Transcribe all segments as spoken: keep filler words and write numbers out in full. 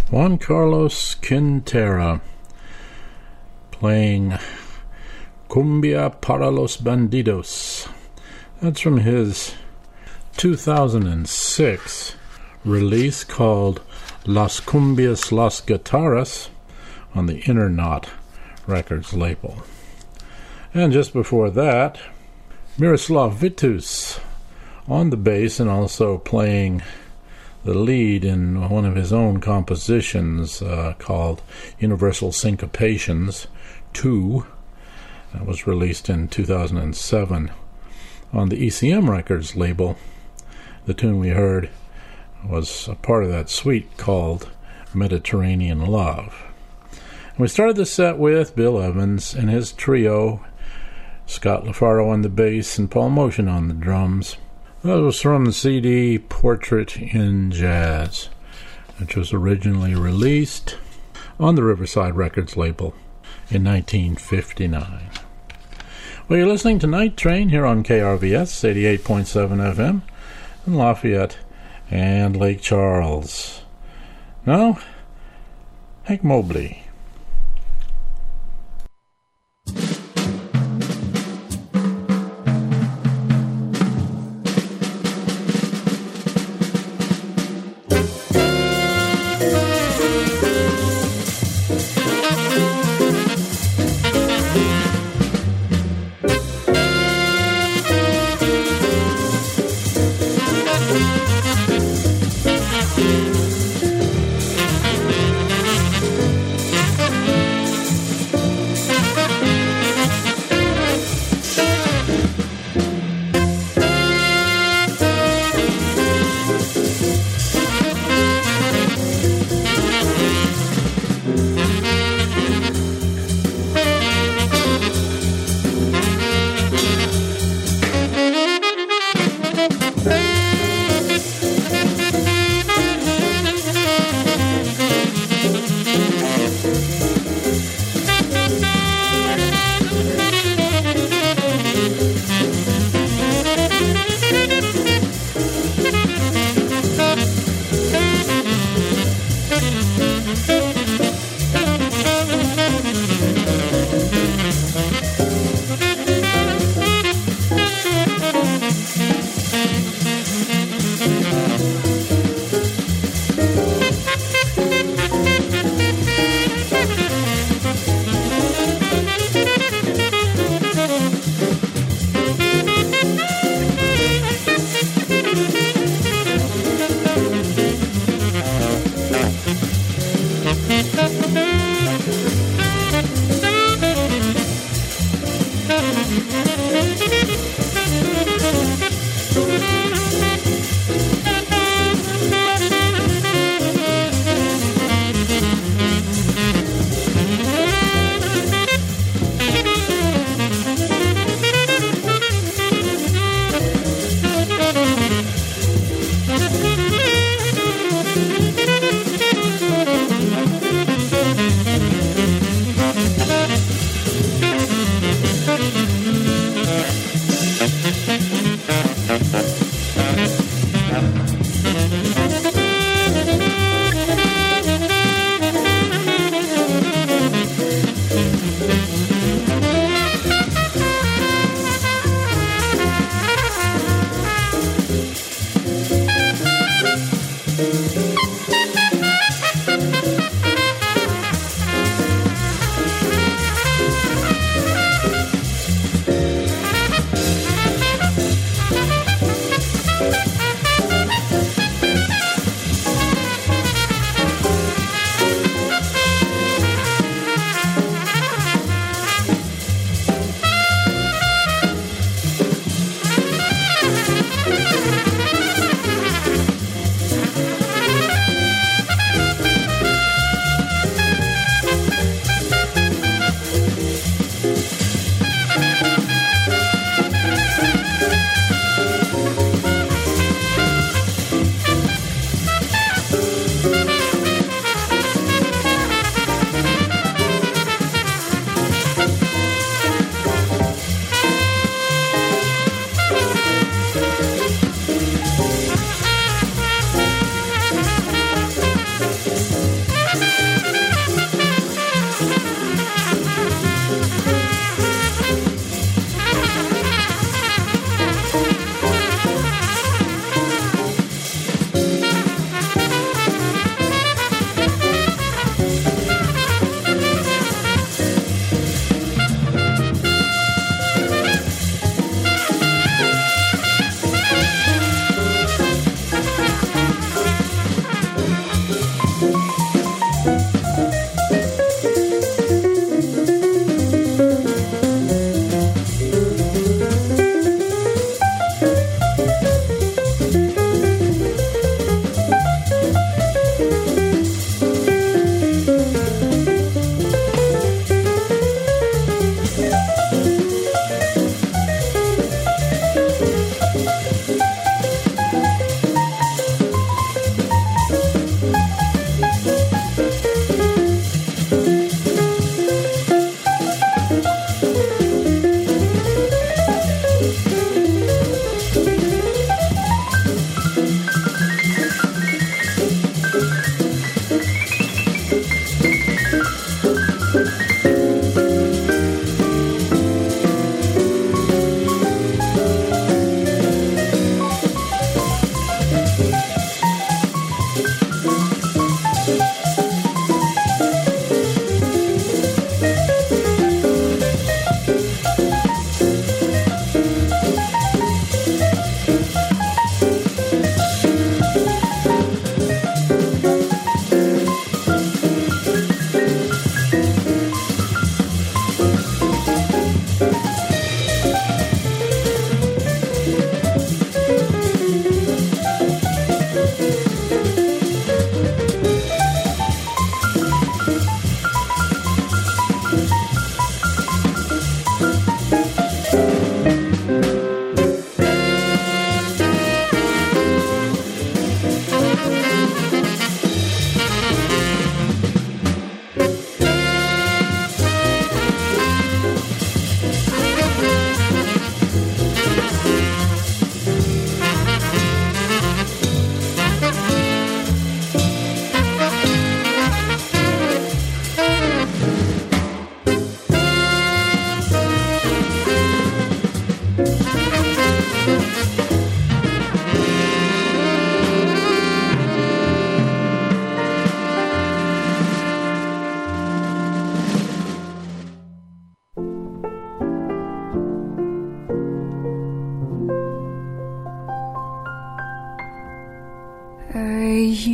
Juan Carlos Quintero playing Cumbia para los Bandidos. That's from his two thousand six release called Las Cumbias Las Guitarras on the Innernaut Records label. And just before that, Miroslav Vitus on the bass and also playing the lead in one of his own compositions uh, called Universal Syncopations two. That was released in two thousand seven on the E C M Records label. The tune we heard was a part of that suite called Mediterranean Love. And we started the set with Bill Evans and his trio, Scott LaFaro on the bass and Paul Motion on the drums. That was from the C D Portrait in Jazz, which was originally released on the Riverside Records label in nineteen fifty-nine. Well, you're listening to Night Train here on K R V S eighty-eight point seven F M in Lafayette and Lake Charles. Now, Hank Mobley.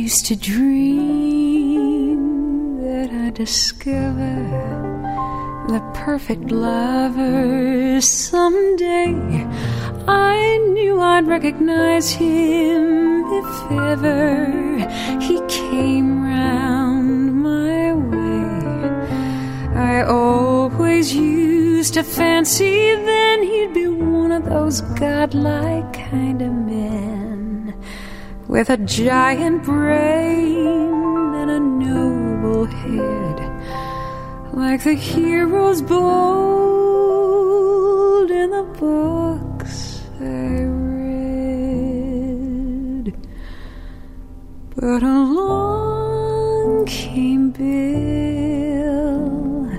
used to dream that I'd discover the perfect lover someday. I knew I'd recognize him if ever he came round my way. I always used to fancy then he'd be one of those godlike kind of men, with a giant brain and a noble head, like the heroes bold in the books I read. But along came Bill,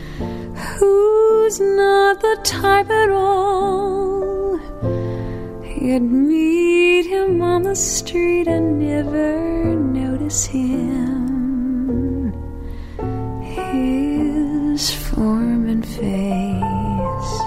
who's not the type at all. You'd meet him on the street and never notice him. His form and face,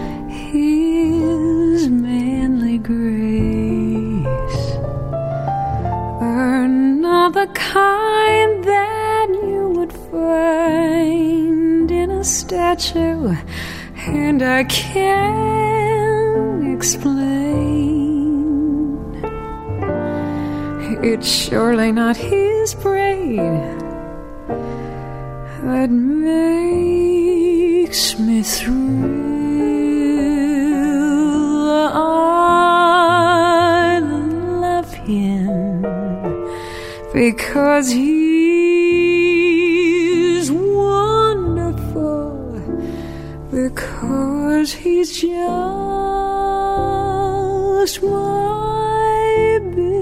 his manly grace, are not the kind that you would find in a statue, and I can't explain. It's surely not his brain that makes me thrill. I love him because he's wonderful, because he's just my Bill.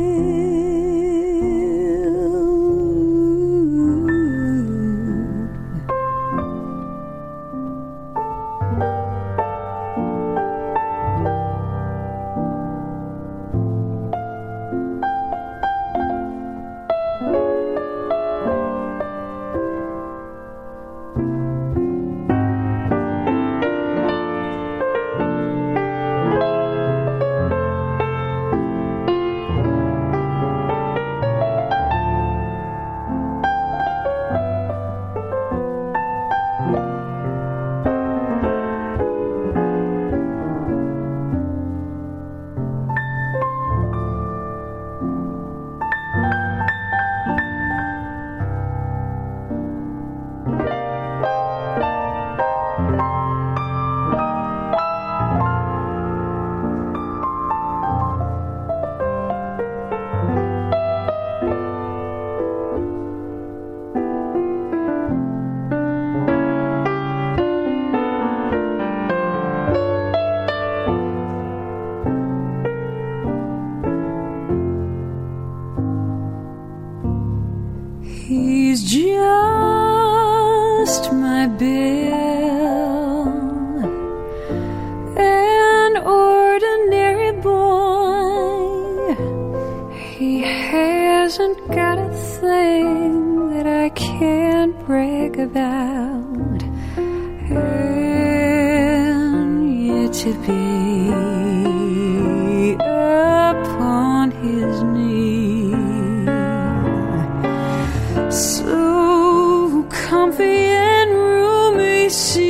He's just my Bill, an ordinary boy. He hasn't got a thing that I can't brag about, and yet to be upon his knee, so comfy and roomy,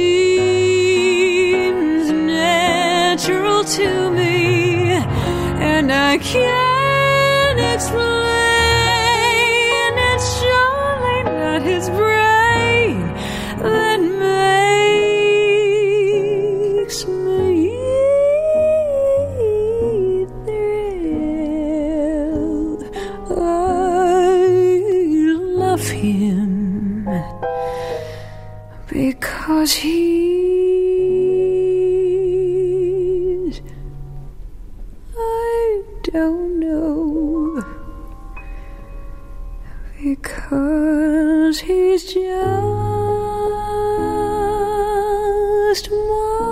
seems natural to me, and I can't explain. It's surely not his brain that makes me thrill. I love him because he's, I don't know, because he's just my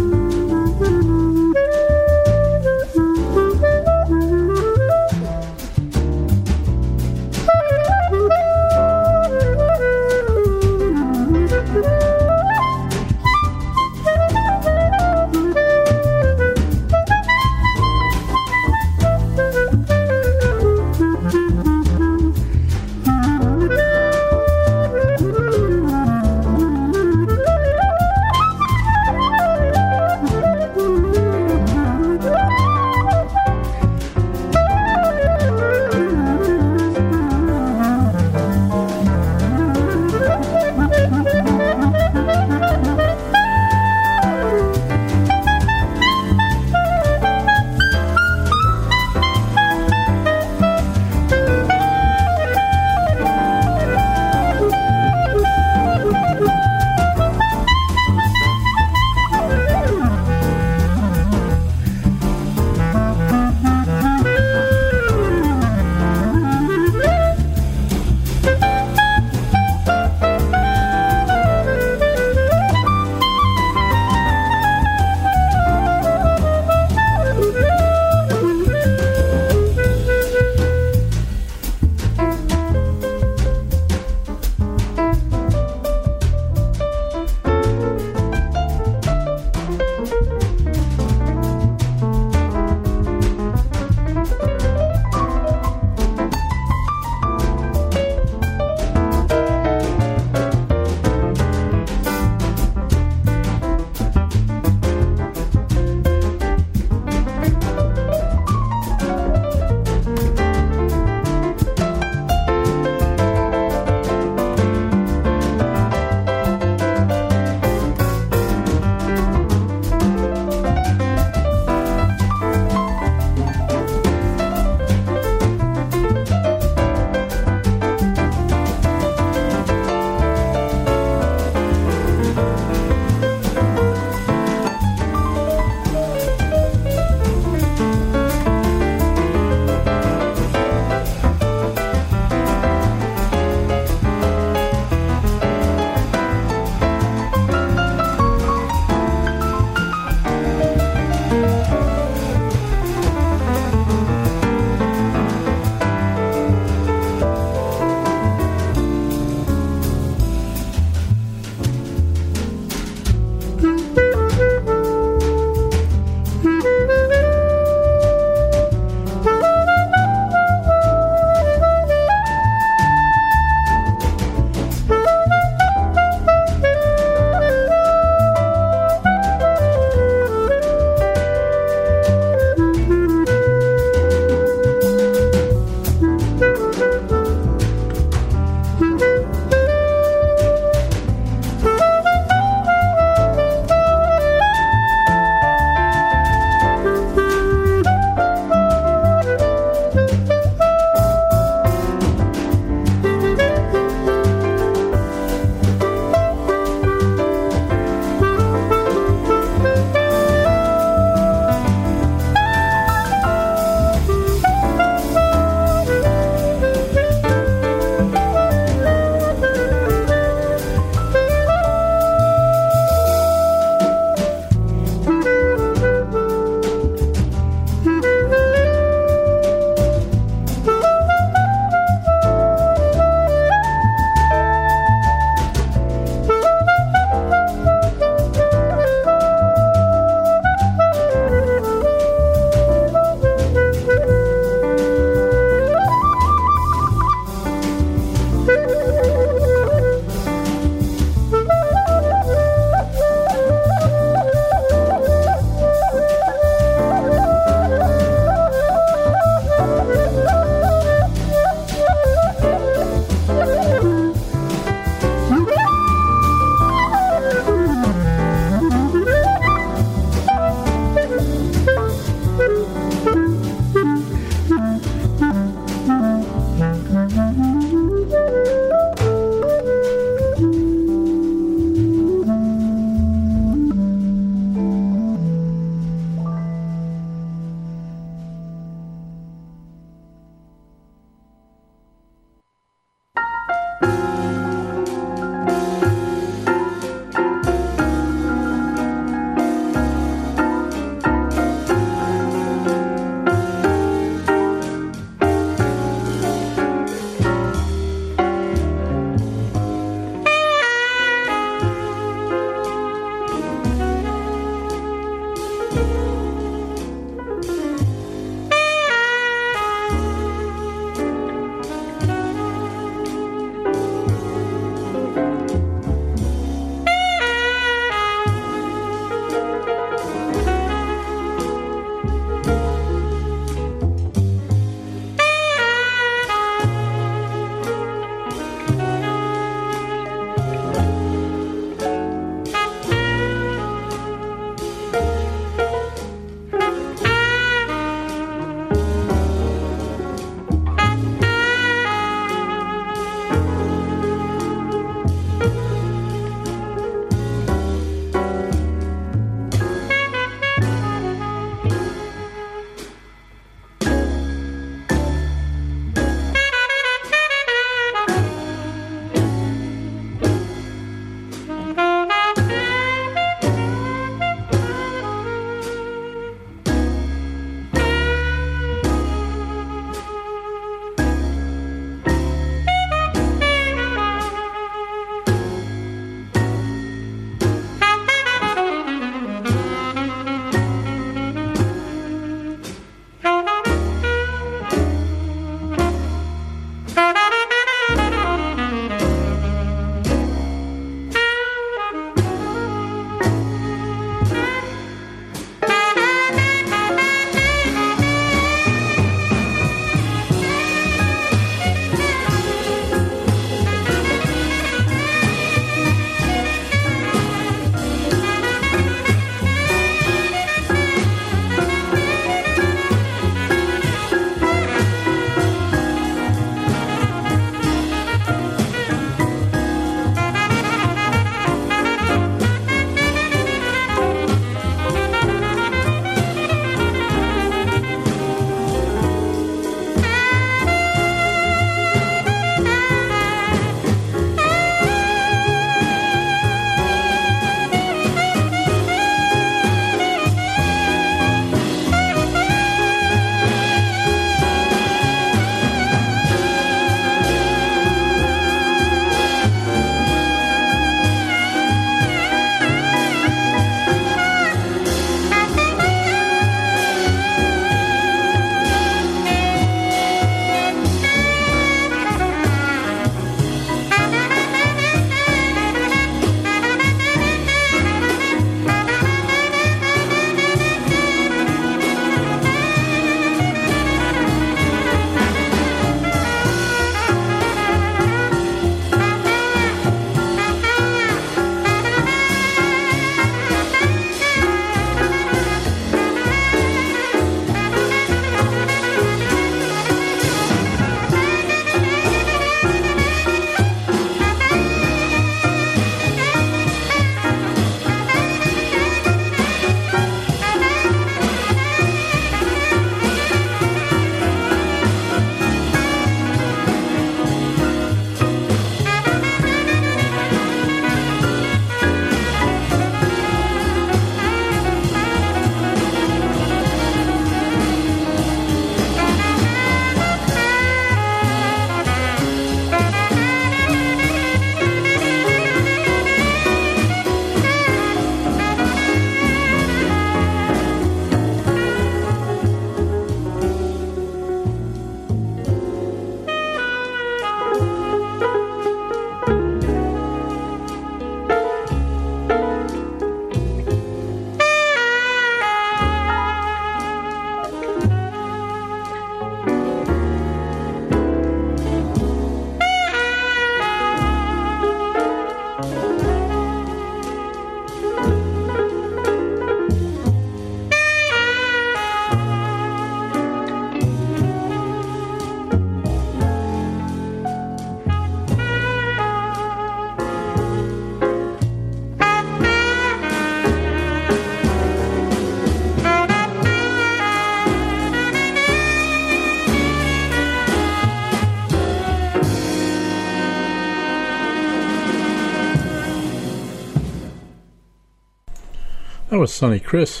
That was Sonny Criss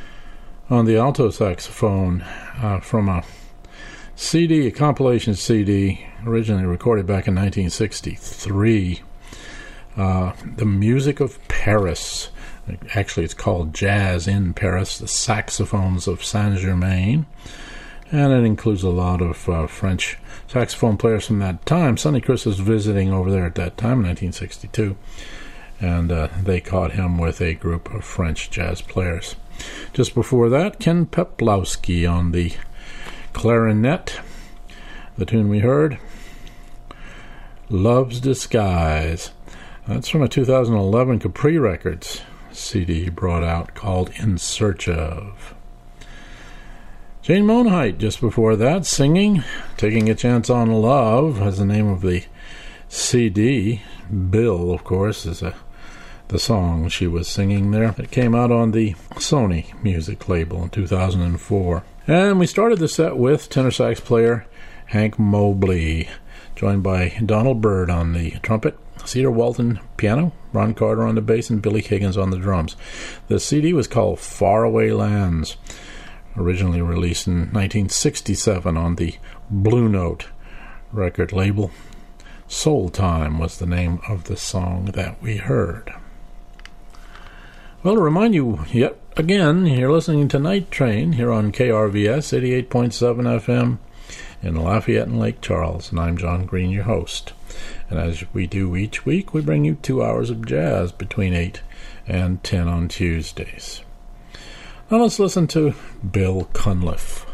on the alto saxophone uh, from a C D, a compilation C D, originally recorded back in nineteen sixty-three. Uh, the Music of Paris, Actually, it's called Jazz in Paris, the Saxophones of Saint-Germain. And it includes a lot of uh, French saxophone players from that time. Sonny Criss was visiting over there at that time, in nineteen sixty-two. And uh, they caught him with a group of French jazz players. Just before that, Ken Peplowski on the clarinet. The tune we heard, Love's Disguise. That's from a two thousand eleven Capri Records C D he brought out called In Search Of. Jane Monheit just before that, singing Taking a Chance on Love as the name of the C D. Bill, of course, is a, the song she was singing there. It came out on the Sony Music label in two thousand four. And we started the set with tenor sax player Hank Mobley, joined by Donald Byrd on the trumpet, Cedar Walton piano, Ron Carter on the bass, and Billy Higgins on the drums. The C D was called Faraway Lands, originally released in nineteen sixty-seven on the Blue Note record label. Soul Time was the name of the song that we heard. Well, to remind you yet again, you're listening to Night Train here on K R V S eighty-eight point seven F M in Lafayette and Lake Charles, and I'm John Green, your host. And as we do each week, we bring you two hours of jazz between eight and ten on Tuesdays. Now let's listen to Bill Cunliffe.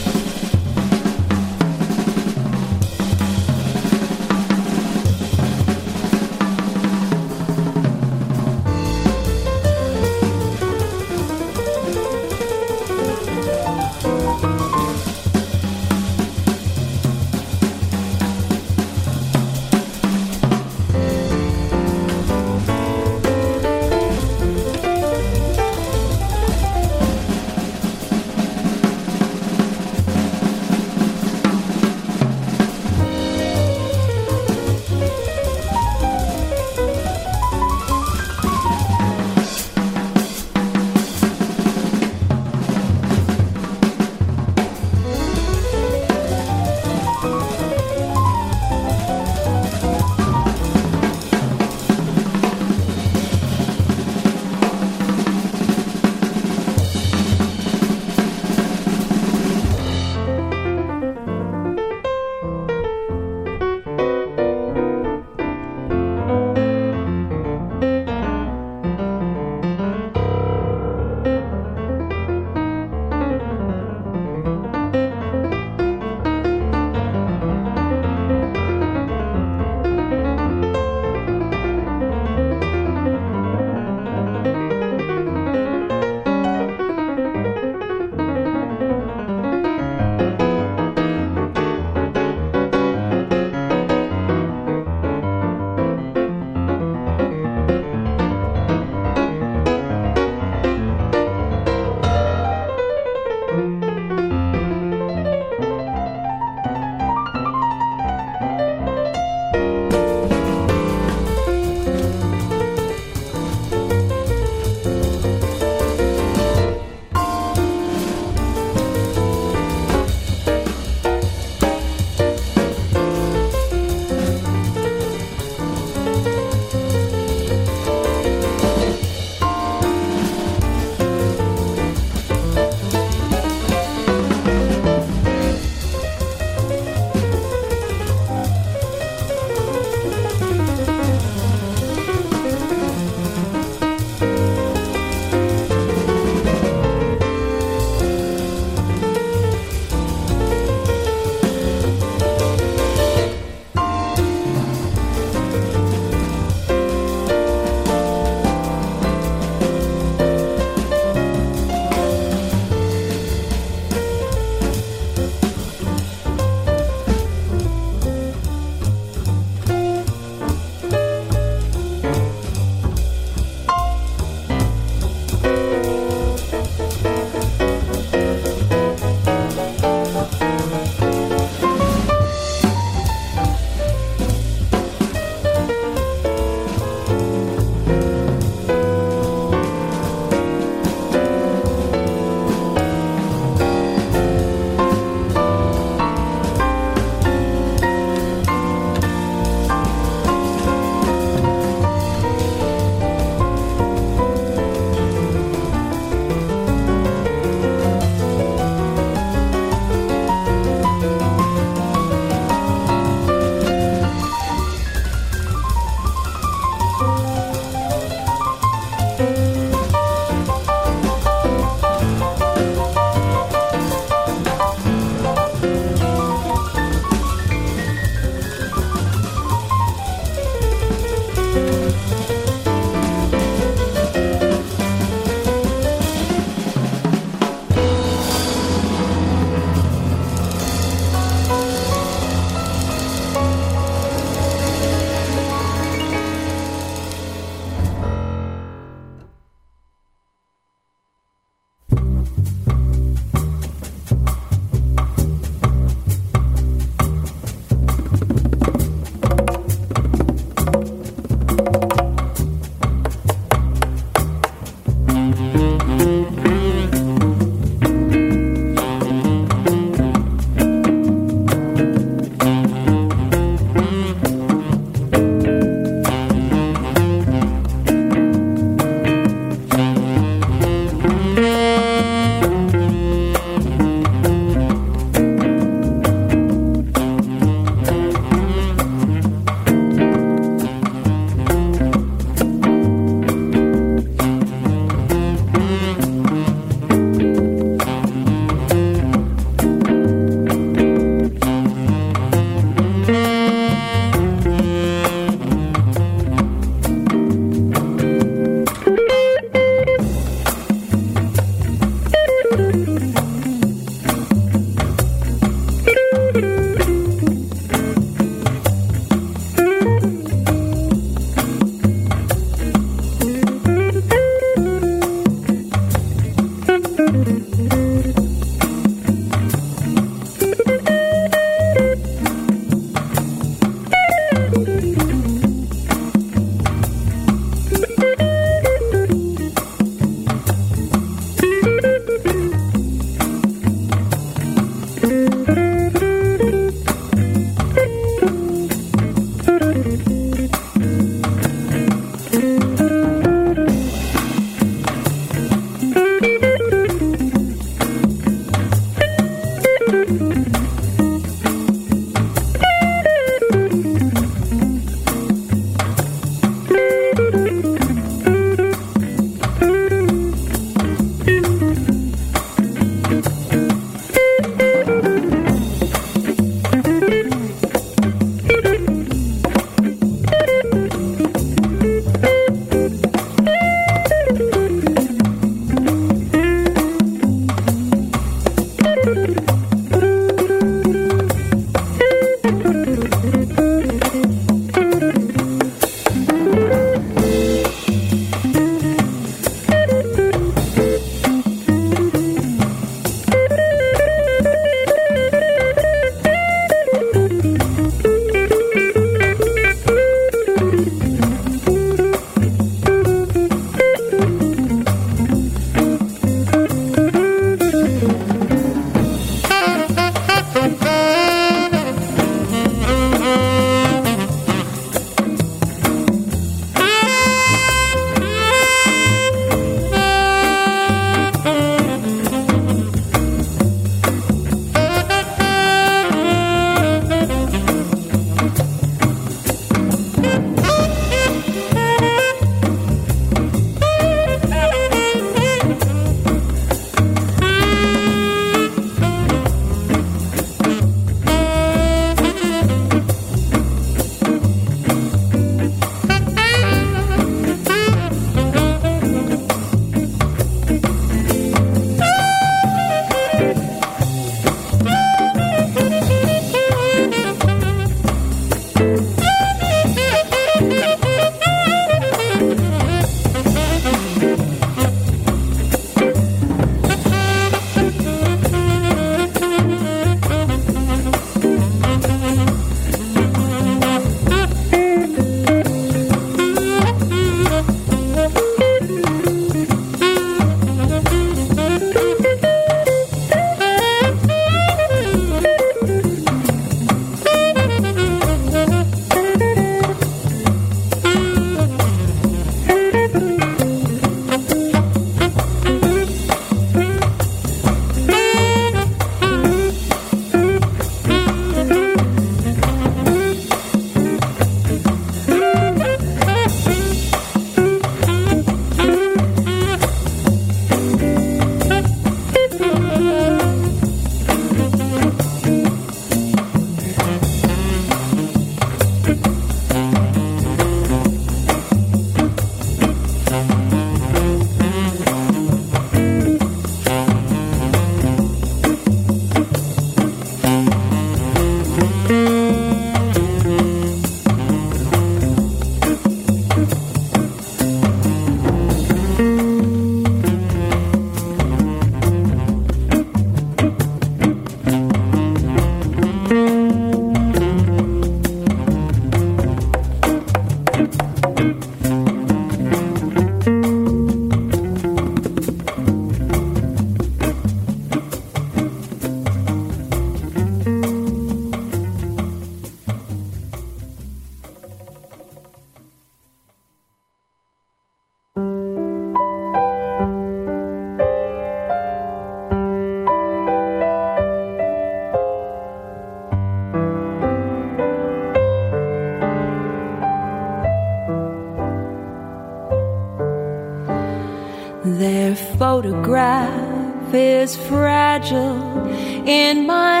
photograph is fragile in my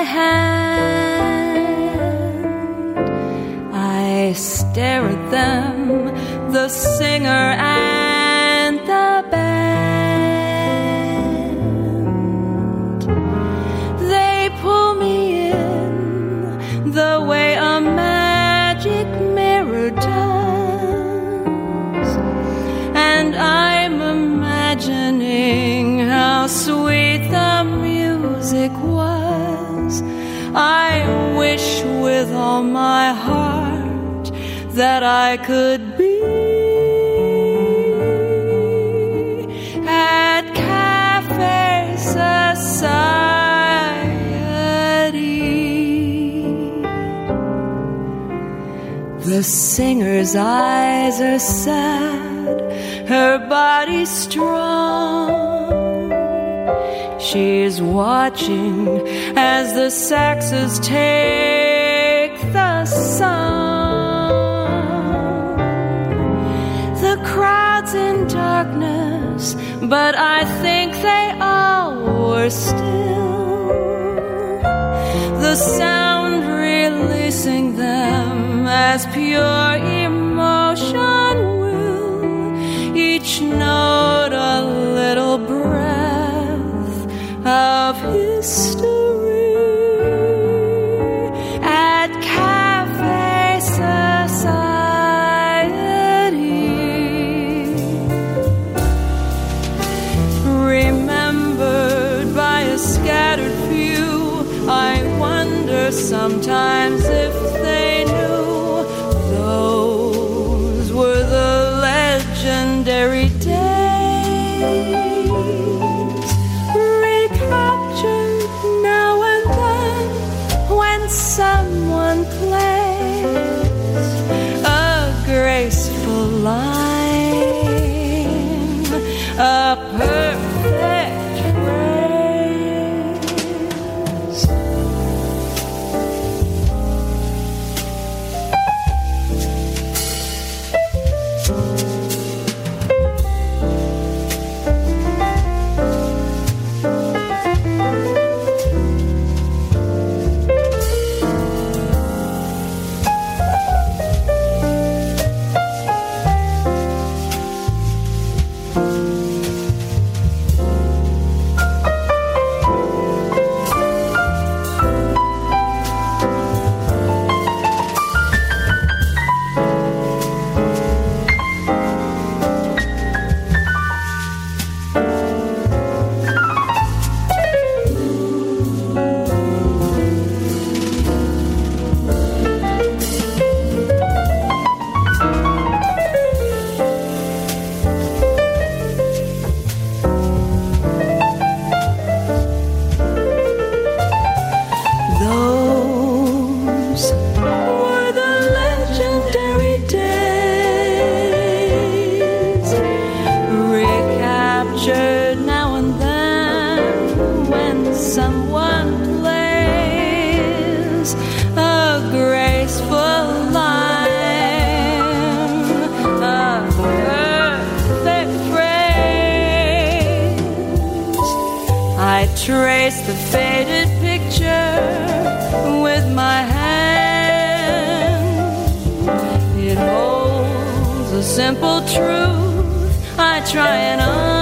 hand. I stare at them, the singer and the band. They pull me in the way a magic mirror does, and I'm imagining how sweet the music was. I wish with all my heart that I could be at Cafe Society. The singer's eyes are sad, her body strong. She's watching as the saxes take the song. The crowd's in darkness, but I think they all were still. The sound releasing them as pure emotion will, each note a little breath of history at Cafe Society. Remembered by a scattered few, I wonder sometimes if they knew those were the legendary days, recaptured now and then when someone plays a graceful line, a perfect phrase. Trace the faded picture with my hand. It holds a simple truth I try and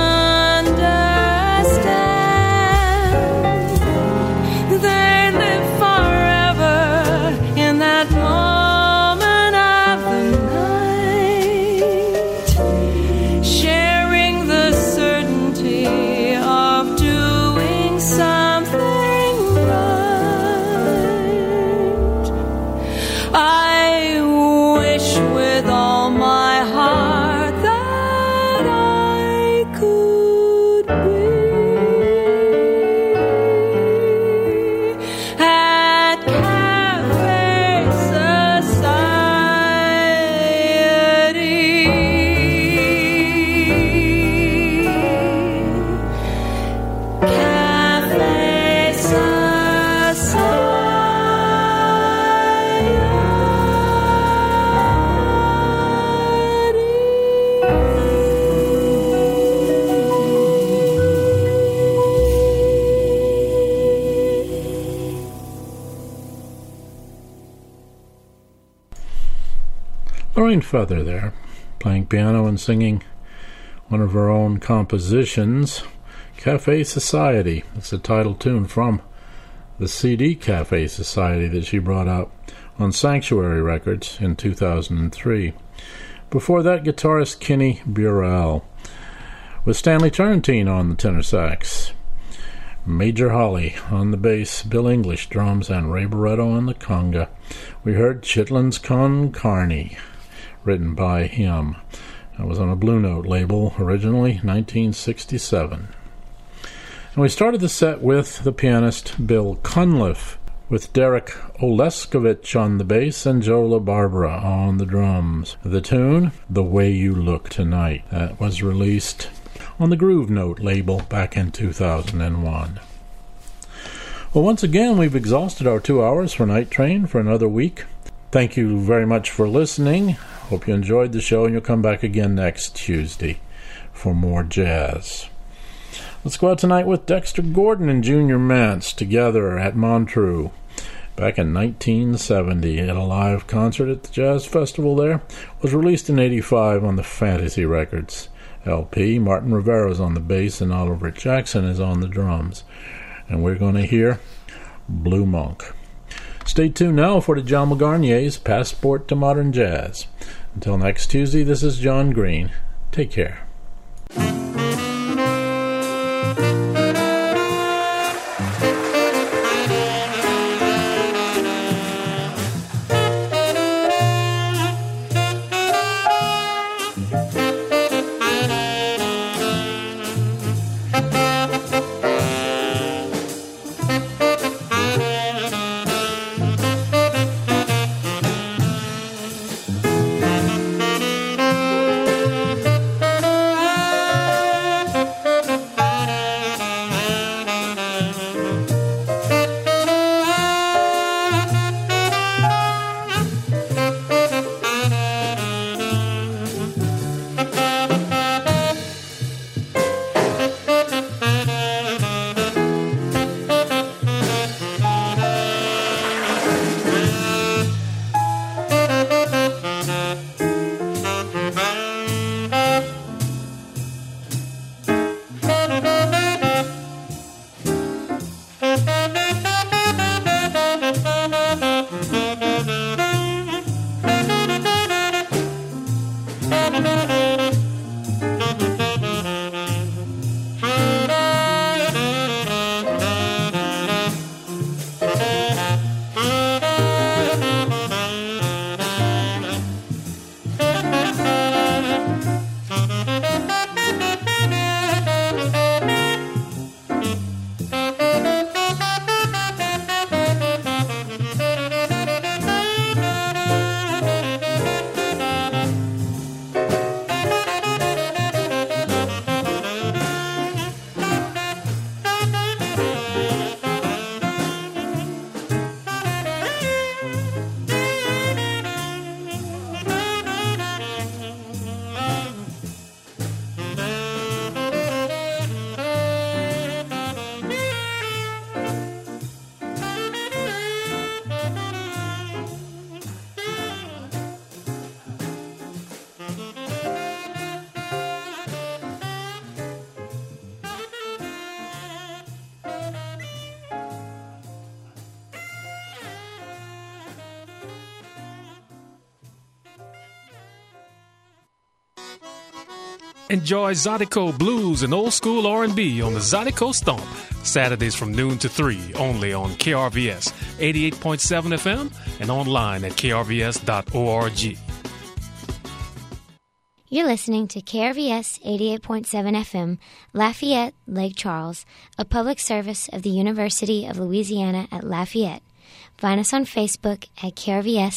understand. They live forever in that moment of the night, sharing the certainty of doing something right. I wish with all my heart that I could be at Cafe Society. Cafe Society. Lorraine Feather there, playing piano and singing one of her own compositions, Cafe Society. It's the title tune from the C D Cafe Society that she brought out on Sanctuary Records in two thousand three. Before that, guitarist Kenny Burrell, with Stanley Turrentine on the tenor sax, Major Holly on the bass, Bill English drums, and Ray Barretto on the conga. We heard Chitlins Con Carne, written by him. That was on a Blue Note label, originally nineteen sixty-seven. And we started the set with the pianist Bill Cunliffe, with Derek Oleskovich on the bass and Joe LaBarbera on the drums. The tune, The Way You Look Tonight. That was released on the Groove Note label back in two thousand one. Well, once again, we've exhausted our two hours for Night Train for another week. Thank you very much for listening. Hope you enjoyed the show, and you'll come back again next Tuesday for more jazz. Let's go out tonight with Dexter Gordon and Junior Mance together at Montreux back in nineteen seventy at a live concert at the Jazz Festival there. It was released in eighty-five on the Fantasy Records L P. Martin Rivera's on the bass and Oliver Jackson is on the drums. And we're going to hear Blue Monk. Stay tuned now for the John McGarnier's Passport to Modern Jazz. Until next Tuesday, this is John Green. Take care. Enjoy Zydeco Blues and Old School R and B on the Zydeco Stomp, Saturdays from noon to three, only on K R V S eighty-eight point seven F M and online at k r v s dot org. You're listening to K R V S eighty-eight point seven F M, Lafayette, Lake Charles, a public service of the University of Louisiana at Lafayette. Find us on Facebook at K R V S